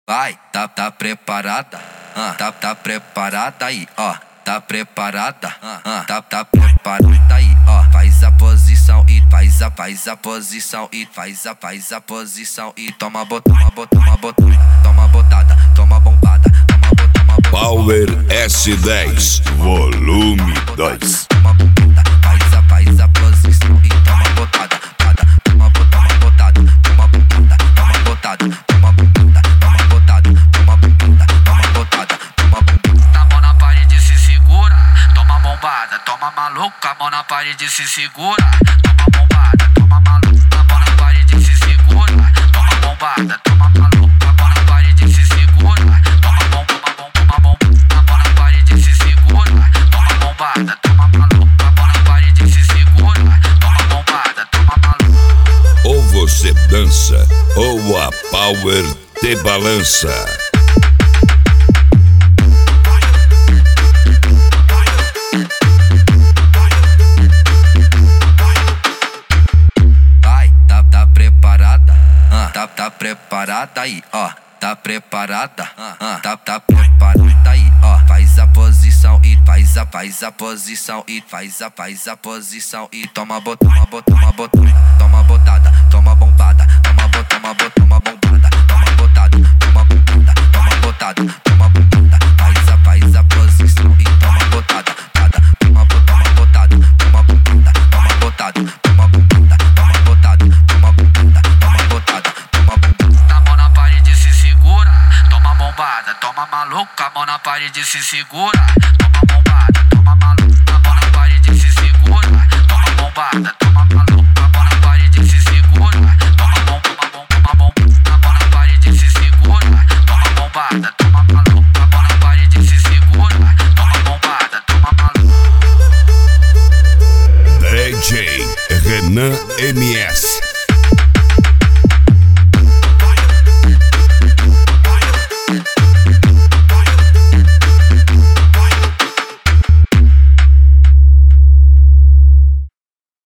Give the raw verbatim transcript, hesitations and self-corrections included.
Vai, tá, tá preparada? Ah, tá, tá preparada aí, ó. Tá preparada? Ah, ah, tá, tá preparada aí, ó. Faz a posição e faz a, faz a posição e faz a, faz a posição e toma bot, toma bot, toma bot, toma botada, toma bombada, toma bot, toma bot. Power S dez, volume dois. Toma bombada, faz a, faz a posição e toma botada, tada, toma bot, toma botada, toma bombada, toma botada, toma bombada, toma botada, toma bombada, toma botada, toma bombada. Tá mão na parede, se segura, toma bombada, toma maluca, mão na parede, se segura, toma bombada, toma maluca, mão na parede, se segura, toma bombada, toma maluca, mão na parede, se segura, toma bomba, bomba, bomba, bomba, mão na parede, se segura, toma bombada, toma maluca, mão na parede, se segura, toma bombada, toma maluca. Ou você dança, ou a Power te balança. Tá, tá preparada aí, ó. Tá preparada? Ah, ah, tá, tá preparada aí, ó. Faz a posição e faz a, faz a posição e faz a, faz a posição e toma bot, toma bot, toma bot, toma botada, toma bombada, toma bot, toma bot, toma bombada, toma botada, toma bombada, toma botada, toma bombada. Faz a, faz a posição e toma botada, tada, toma bot, toma botada, toma bombada, toma botada, toma bombada, toma botada, toma bombada, toma botada. Tá mão na parede, se segura, toma bombada, toma maluca, mão na parede, se segura, toma bombada, toma maluca, mão na parede, se segura, toma bombada, toma maluca, mão na parede, se segura, toma bomba, bomba, bomba, mão na parede, se segura, toma bombada, toma maluca, mão na parede, se segura, toma bombada, toma maluca. D J Renan M S